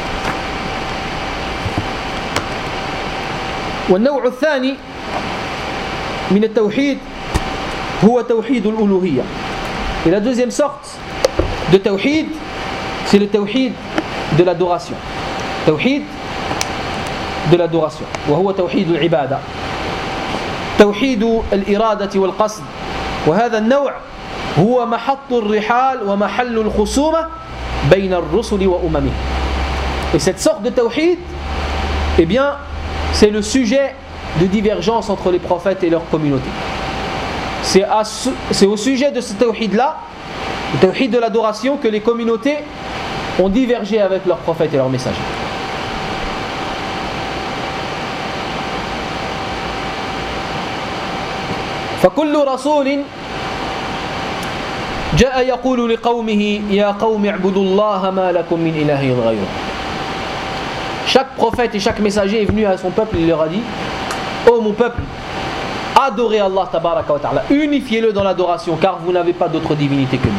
والنوع الثاني من التوحيد هو توحيد الألوهية. Et la deuxième sorte de tawhid, c'est le tawhid de l'adoration. Tawhid de l'adoration. وهو توحيد العبادة. توحيد الإرادة والقصد. وهذا النوع هو محط الرحال ومحل الخصومة بين الرسل وأممه. Et cette sorte de tawhid, eh bien, c'est le sujet de divergence entre les prophètes et leur communauté. C'est, à, c'est au sujet de ce tawhid-là, le tawhid de l'adoration, que les communautés ont divergé avec leurs prophètes et leurs messagers. فكل رسول جاء يقول لقومه يا قوم اعبدوا الله ما لكم من إله غيره. Chaque prophète et chaque messager est venu à son peuple, il leur a dit: ô mon peuple, adorez Allah tabaraka wa ta'ala, unifiez-le dans l'adoration, car vous n'avez pas d'autre divinité que lui.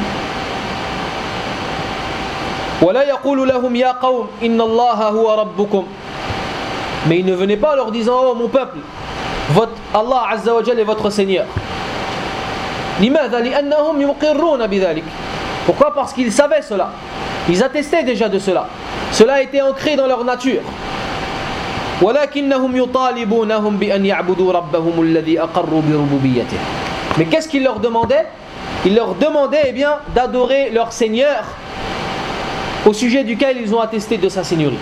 ولا يقول لهم يا قوم إن الله هو ربكم. Mais il ne venait pas leur disant: oh mon peuple, votre Allah azza wa jalla est votre Seigneur. لماذا؟ لأنهم يقرون بذلك. Pourquoi? Parce qu'ils savaient cela. Ils attestaient déjà de cela. Cela a été ancré dans leur nature. ولكنهم يطالبونهم بأن يعبدوا ربهم الذي أقروا بربوبيته. Mais qu'est-ce qu'ils leur demandaient? Ils leur demandaient eh bien, d'adorer leur Seigneur au sujet duquel ils ont attesté de sa seigneurie.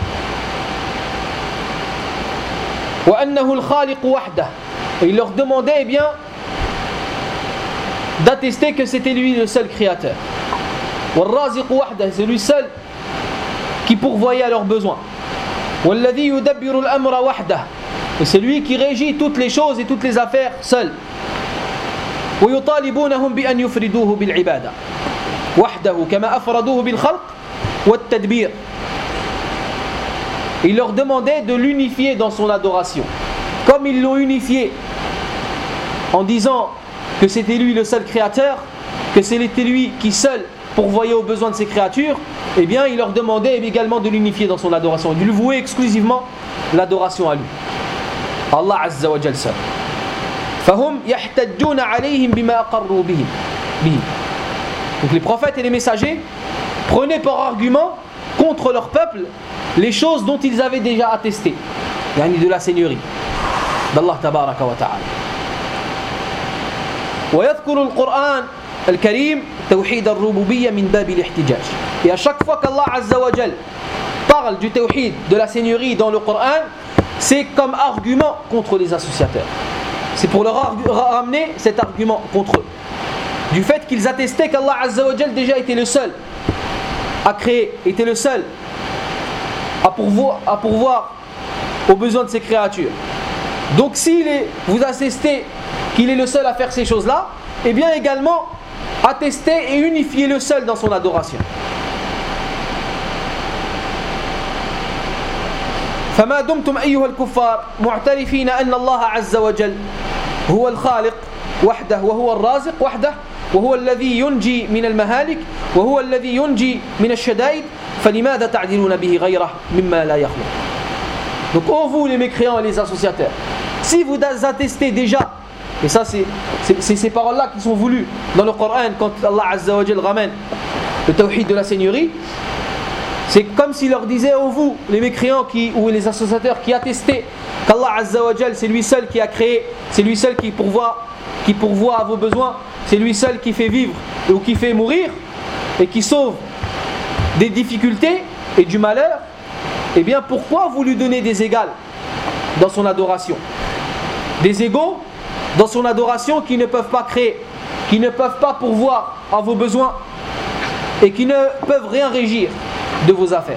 وأنه الخالق وحده. Et ils leur demandaient eh bien, d'attester que c'était lui le seul créateur. والرازق وحده, c'est lui seul qui pourvoyait à leurs besoins. والذي يدبر الأمر وحده, et c'est lui qui régit toutes les choses et toutes les affaires seul. ويطالبونهم بأن يفردوه بالعبادة وحده كما أفردوه بالخلق والتدبير. Il leur demandait de l'unifier dans son adoration, comme ils l'ont unifié en disant que c'était lui le seul créateur, que c'était lui qui seul pourvoyait aux besoins de ses créatures. Eh bien, il leur demandait également de l'unifier dans son adoration, de lui vouer exclusivement l'adoration à lui, Allah Azza wa Jal seul. فهم يحتجون عليهم بما أقروا به. Donc les prophètes et les messagers prenaient par argument contre leur peuple les choses dont ils avaient déjà attesté, yani de la seigneurie d'Allah tabaraka wa ta'ala. ويذكر القرآن الكريم توحيد الربوبية من باب الاحتجاج. Et à chaque fois qu'Allah Azza wa Jal parle du tawhid, de la seigneurie dans le Coran, c'est comme argument contre les associateurs. C'est pour leur argu- ramener cet argument contre eux, du fait qu'ils attestaient qu'Allah Azza wa Jal déjà était le seul à créer, était le seul à pourvoir, à pourvoir aux besoins de ses créatures. Donc si vous attestez qu'il est le seul à faire ces choses-là, et eh bien également attester et unifier le seul dans son adoration. فما دمتم أيها الكفار معترفين أن الله عز وجل هو الخالق وحده وهو الرازق وحده وهو الذي ينجي من المهالك وهو الذي ينجي من الشدائد فلماذا تعدلون به غيره مما لا يخلق. Donc ô vous les mécréants et les associateurs, si vous attestez déjà, et ça c'est, c'est, c'est ces paroles-là qui sont voulues dans le Coran quand Allah Azza wa Jal ramène le tawhid de la seigneurie, C'est comme s'il leur disait, oh vous, les mécréants qui, ou les associateurs qui attestaient qu'Allah Azza wa Jal, c'est lui seul qui a créé, c'est lui seul qui pourvoit, qui pourvoit à vos besoins, c'est lui seul qui fait vivre ou qui fait mourir et qui sauve des difficultés et du malheur. Eh bien, pourquoi vous lui donnez des égales dans son adoration? Des égaux dans son adoration qui ne peuvent pas créer, qui ne peuvent pas pourvoir à vos besoins et qui ne peuvent rien régir de vos affaires.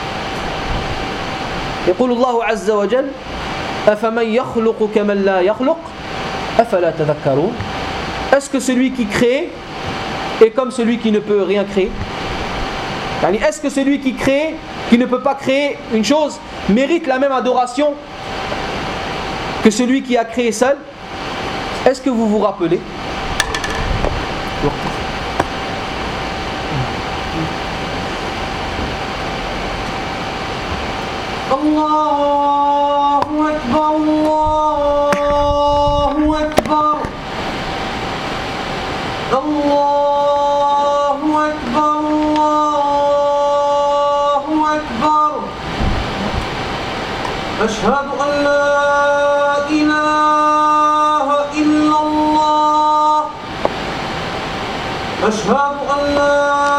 يقول الله عز وجل أفمن يخلق كمن لا يخلق أفلا تذكرون. Est-ce que celui qui crée est comme celui qui ne peut rien créer? Est-ce que celui qui crée, qui ne peut pas créer une chose, mérite la même adoration que celui qui a créé seul? Est-ce que vous vous rappelez? Allahu Akbar, Allahu Akbar, Allahu Akbar, Allahu Akbar. Ashhadu an la ilaha illallah. Ashhadu an la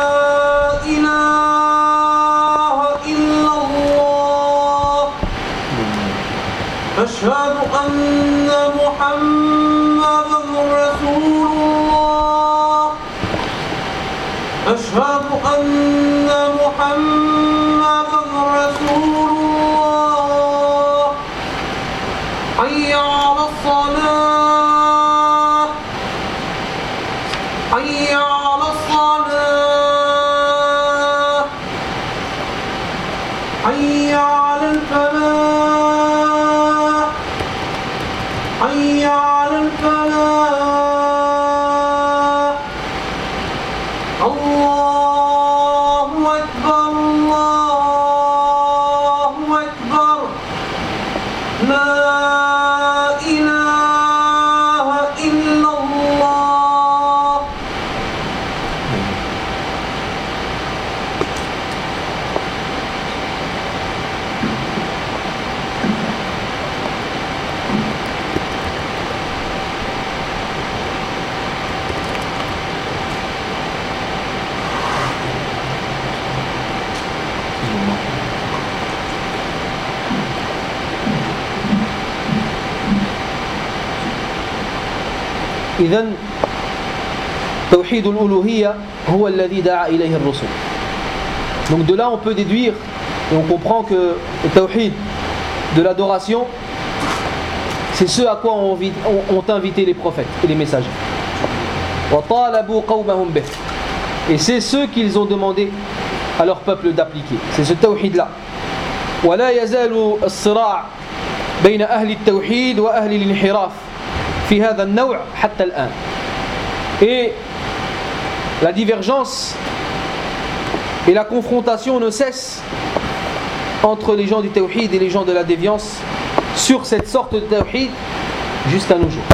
أشهد أن محمدًا رسول الله. أشهد أن محمدًا رسول الله. حي على الصلاة. حي على الصلاة. حي على الفلاح. حي على الفلاح. الله أكبر، الله أكبر. لا إله إلا الله. إذن توحيد الألوهية هو الذي دعا إليه الرسل. Donc de là on peut déduire et on comprend que le tawhid de l'adoration, c'est ce à quoi ont, ont invité les prophètes et les messagers. وَطَالَبُوا قَوْمَهُمْ بِهِ. Et c'est ce qu'ils ont demandé à leur peuple d'appliquer. C'est ce tawhid là. ولا يزال الصراع بين أهل التوحيد وأهل الانحراف في هذا النوع حتى الآن. Et la divergence et la confrontation ne cessent entre les gens du tawhid et les gens de la déviance sur cette sorte de tawhid jusqu'à nos jours.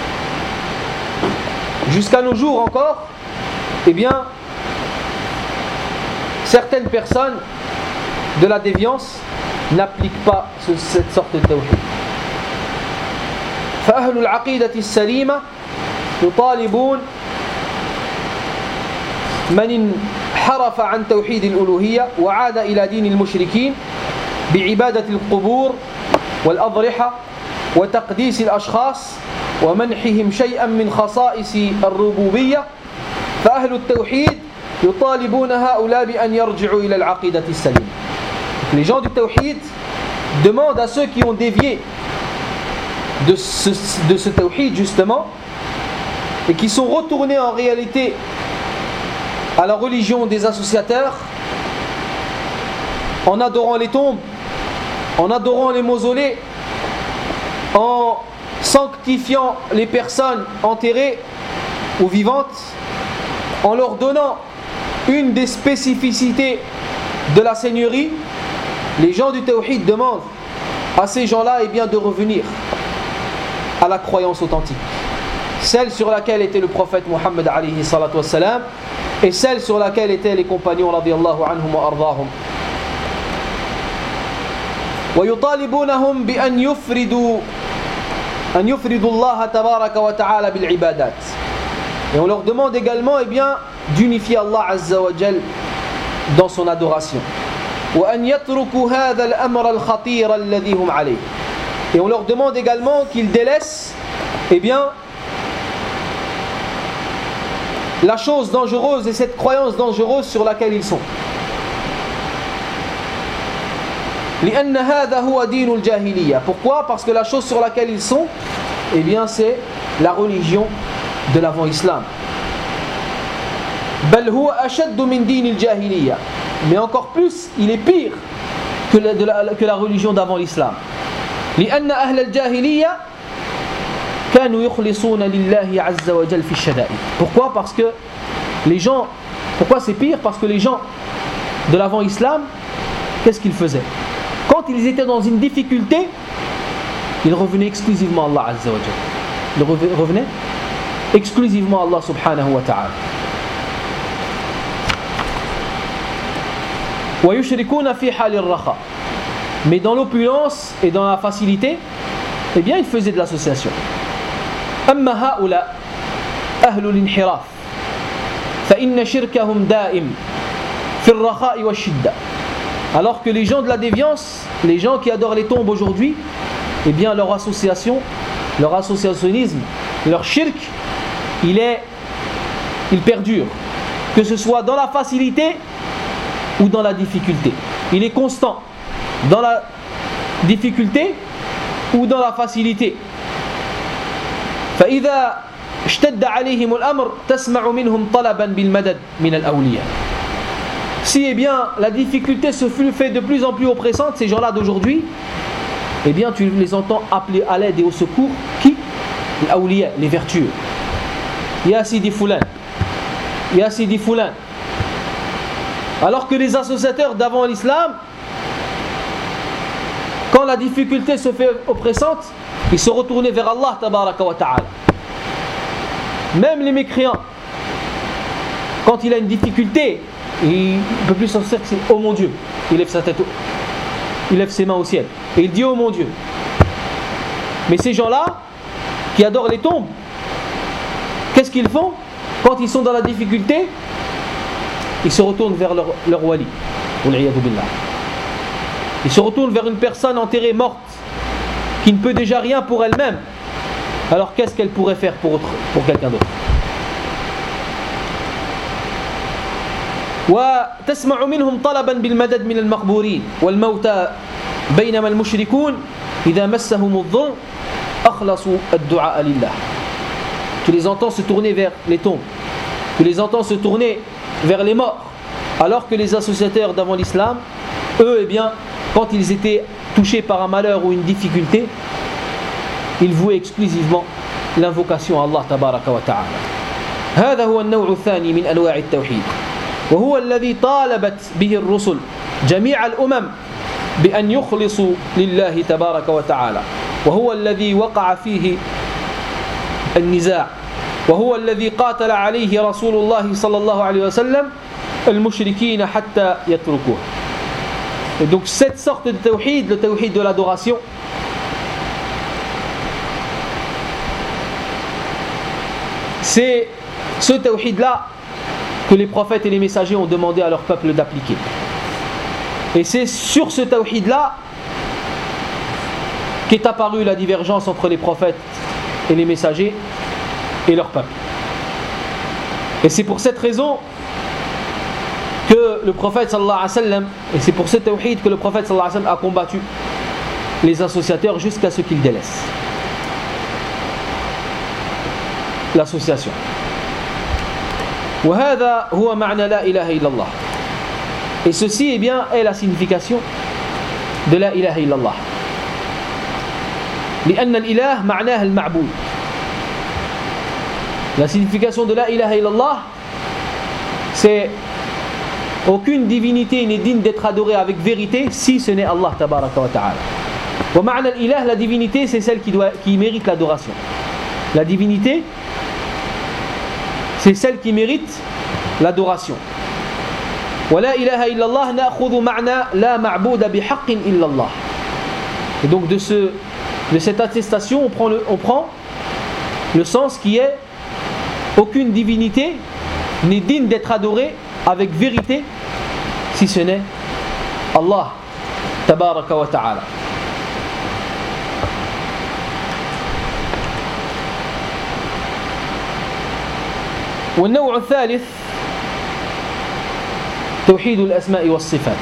Jusqu'à nos jours encore, eh bien, certaines personnes de la déviance n'appliquent pas ce, cette sorte de tawhid. فأهل العقيدة السليمة يطالبون من انحرف عن توحيد الألوهية وعاد إلى دين المشركين بعبادة القبور والأضرحة وتقديس الأشخاص ومنحهم شيئا من خصائص الربوبية. فأهل التوحيد يطالبون هؤلاء بأن يرجعوا إلى العقيدة السليمة. Les gens du tawhid demandent à ceux qui ont dévié de ce, de ce tawhid justement et qui sont retournés en réalité à la religion des associateurs en adorant les tombes, en adorant les mausolées, en sanctifiant les personnes enterrées ou vivantes, en leur donnant une des spécificités de la seigneurie. Les gens du tawhid demandent à ces gens-là eh bien, de revenir à la croyance authentique, celle sur laquelle était le prophète Mohammed alayhi salatu wassalam et celle sur laquelle étaient les compagnons radiyallahu anhum wa ardahum. ويطالبونهم بأن يفردوا أن يفردوا الله تبارك وتعالى بالعبادات. Et on leur demande également, eh bien, d'unifier Allah Azza wa Jal dans son adoration. وأن يتركوا هذا الأمر الخطير الذي هم عليه. Et on leur demande également qu'ils délaissent, eh bien, la chose dangereuse et cette croyance dangereuse sur laquelle ils sont. لأن هذا هو دين الجاهلية. Pourquoi? Parce que la chose sur laquelle ils sont, eh bien, c'est la religion de l'avant-islam. بل هو أشد من دين الجاهلية. Mais encore plus, il est pire que la, de la, que la religion d'avant l'islam. لأن أهل الجاهلية كانوا يخلصون لله عز وجل في الشدائد. Pourquoi? Parce que les gens, pourquoi c'est pire? Parce que les gens de l'avant-islam, qu'est-ce qu'ils faisaient? Quand ils étaient dans une difficulté, ils revenaient exclusivement à Allah Azza wa Jal. Ils revenaient exclusivement à Allah subhanahu wa ta'ala. ويشركون في حال الرخاء. Mais dans l'opulence et dans la facilité, eh bien ils faisaient de l'association. أما هؤلاء أهل الانحراف فإن شركهم دائم في الرخاء والشدة. Alors que les gens de la déviance, les gens qui adorent les tombes aujourd'hui, eh bien leur association, leur associationnisme, leur shirk, il est, il perdure, que ce soit dans la facilité ou dans la difficulté. Il est constant dans la difficulté ou dans la facilité. فإذا اشتد عليهم الأمر تسمع منهم طلبا بالمدد من الأولياء. Si eh bien la difficulté se fait de plus en plus oppressante, ces gens-là d'aujourd'hui, eh bien tu les entends appeler à l'aide et au secours qui? Les awliya, les vertueux. Ya Sidi Foulan, Ya Sidi Foulan. Alors que les associateurs d'avant l'islam, quand la difficulté se fait oppressante, ils se retournaient vers Allah tabaraka wa ta'ala. Même les mécréants, quand il a une difficulté, il ne peut plus s'en sortir, c'est oh mon Dieu. Il lève sa tête, il lève ses mains au ciel et il dit oh mon Dieu. Mais ces gens-là qui adorent les tombes, qu'est-ce qu'ils font quand ils sont dans la difficulté? Ils se retournent vers leur, leur wali. Ils se retournent vers une personne enterrée, morte, qui ne peut déjà rien pour elle-même. Alors qu'est-ce qu'elle pourrait faire pour, autre, pour quelqu'un d'autre? وتسمع منهم طلبا بالمدد من المقبورين والموتى بينما المشركون إذا مسهم الضر أخلصوا الدعاء لله. Tu les entends se tourner vers les tombes. Tu les entends se tourner vers les morts. Alors que les associateurs d'avant l'islam, eux, eh bien, quand ils étaient touchés par un malheur ou une difficulté, ils vouaient exclusivement l'invocation à Allah tabaraka wa ta'ala. هذا هو النوع الثاني من أنواع التوحيد وهو الذي طالبت به الرسل جميع الأمم بأن يخلصوا لله تبارك وتعالى وهو الذي وقع فيه النزاع وهو الذي قاتل عليه رسول الله صلى الله عليه وسلم المشركين حتى يتركوه. Et donc cette sorte de tawhid, le tawhid de l'adoration, c'est ce tawhid là que les prophètes et les messagers ont demandé à leur peuple d'appliquer. Et c'est sur ce tawhid là qu'est apparue la divergence entre les prophètes et les messagers et leur peuple. Et c'est pour cette raison que le prophète sallallahu alayhi wa sallam, et c'est pour ce tawhid que le prophète sallallahu alayhi wa sallam a combattu les associateurs jusqu'à ce qu'ils délaissent l'association. وهذا هو معنى لا إله إلا الله. Et ceci eh bien, est la signification de la ilaha illallah. لأن الإله معناه المعبود. La signification de la ilaha illallah, c'est aucune divinité n'est digne d'être adorée avec vérité si ce n'est Allah tabaraka wa ta'ala. Wa ma'na al-ilah, la divinité, c'est celle qui, doit, qui mérite l'adoration. La divinité, c'est celle qui mérite l'adoration. Wa la ilaha illallah na'khudhu ma'na la ma'buda bihaqqin illallah. Et donc de, ce, de cette attestation, on prend, le, on prend le sens qui est aucune divinité n'est digne d'être adorée avec vérité si ce n'est Allah tabaraka wa ta'ala. والنوع الثالث توحيد الأسماء والصفات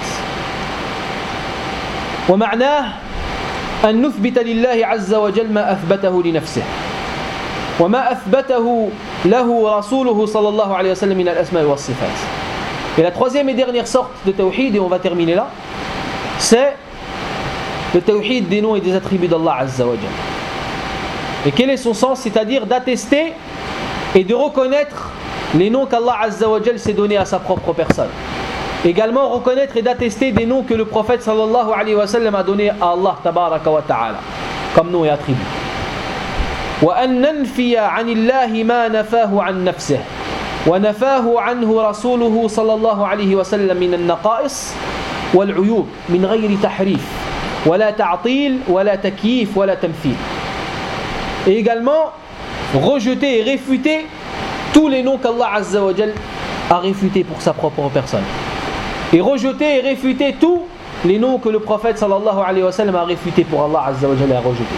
ومعناه أن نثبت لله عز وجل ما أثبته لنفسه وما أثبته له رسوله صلى الله عليه وسلم من الأسماء والصفات. Et la troisième et dernière sorte de tawhid, et on va terminer là, c'est le tawhid des noms et des attributs d'Allah Azza wa Jal. Et quel est son sens? C'est-à-dire d'attester et de reconnaître les noms qu'Allah Azza wa Jal s'est donné à sa propre personne. Également reconnaître et d'attester des noms que le prophète sallallahu alayhi wa sallam a donné à Allah tabaraka wa ta'ala comme noms et attributs. وأن ننفي عن الله ما نفاه عن نفسه ونفاه عنه رسوله صلى الله عليه وسلم من النقائص والعيوب من غير تحريف ولا تعطيل ولا تكييف ولا تمثيل. Et également rejeter et réfuter tous les noms qu'Allah Azza wa Jal a réfutés pour sa propre personne. Et rejeter et réfuter tous les noms que le prophète sallallahu alayhi wa sallam a réfutés pour Allah Azza wa Jal et a rejetés.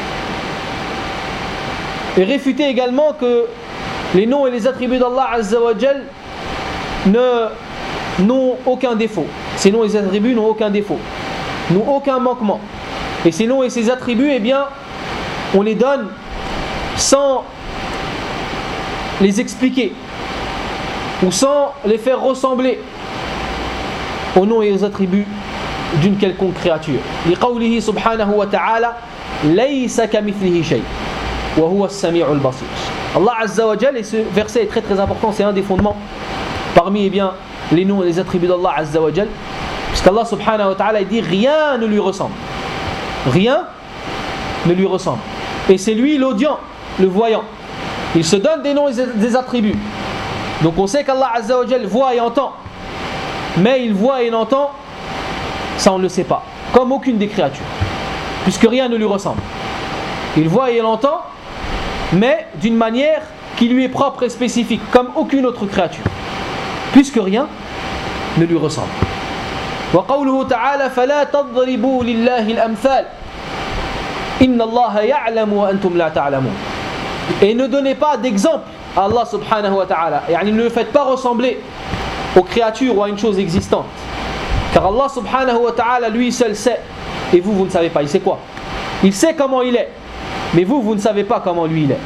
Et réfuter également que les noms et les attributs d'Allah Azza wa Jal ne, n'ont aucun défaut. Ces noms et ces attributs n'ont aucun défaut, n'ont aucun manquement. Et ces noms et ces attributs, eh bien, on les donne sans les expliquer ou sans les faire ressembler aux noms et aux attributs d'une quelconque créature. لقوله سبحانه وتعالى ليس كمثله شيء وهو السميع البصير. Allah Azza wa Jal, et ce verset est très très important, c'est un des fondements parmi eh bien, les noms et les attributs d'Allah Azza wa Jal, puisqu'Allah subhanahu wa ta'ala dit rien ne lui ressemble. Rien ne lui ressemble. Et c'est lui l'audient, le voyant. Il se donne des noms et des attributs. Donc on sait qu'Allah Azza wa Jal voit et entend. Mais il voit et il entend, ça on ne le sait pas. Comme aucune des créatures. Puisque rien ne lui ressemble. Il voit et il entend, mais d'une manière qui lui est propre et spécifique, comme aucune autre créature. Puisque rien ne lui ressemble. وقوله تعالى فلا تضربوا لله الأمثال إن الله يعلم وأنتم لا تعلمون. Et ne donnez pas d'exemple à Allah subhanahu wa ta'ala. Yani ne le faites pas ressembler aux créatures ou à une chose existante. Car Allah subhanahu wa ta'ala lui seul sait. Et vous, vous ne savez pas. Il sait quoi? Il sait comment il est. Mais vous, vous ne savez pas comment lui il est.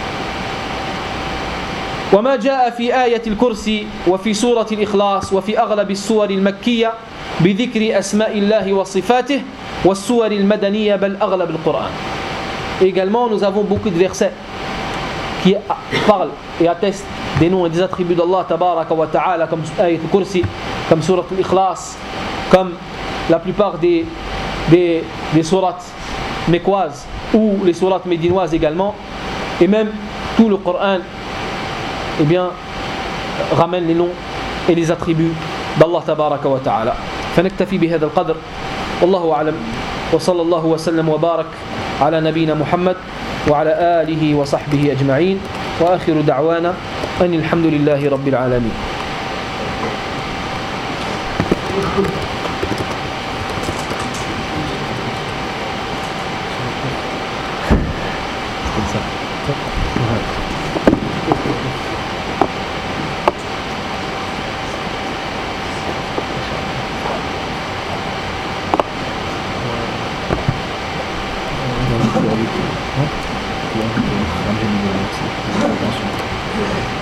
وما جاء في آية الكرسي وفي سورة الإخلاص وفي أغلب السور المكية بذكر أسماء الله وصفاته والسور المدنية بل أغلب القرآن. Également, nous avons beaucoup de versets qui parlent et attestent des noms et des attributs d'Allah tabaraka wa ta'ala, comme Ayat al-Kursi, comme Surat al-Ikhlas, comme la plupart des, des, des sourates mécoises ou les sourates médinoises également, et même tout le Coran eh bien, ramène les noms et les attributs d'Allah tabaraka wa ta'ala. فنكتفي بهذا القدر والله أعلم وصلى الله وسلم وبارك على نبينا محمد وعلى آله وصحبه أجمعين وآخر دعوانا أن الحمد لله رب العالمين. Hein? Tu vois, un génie de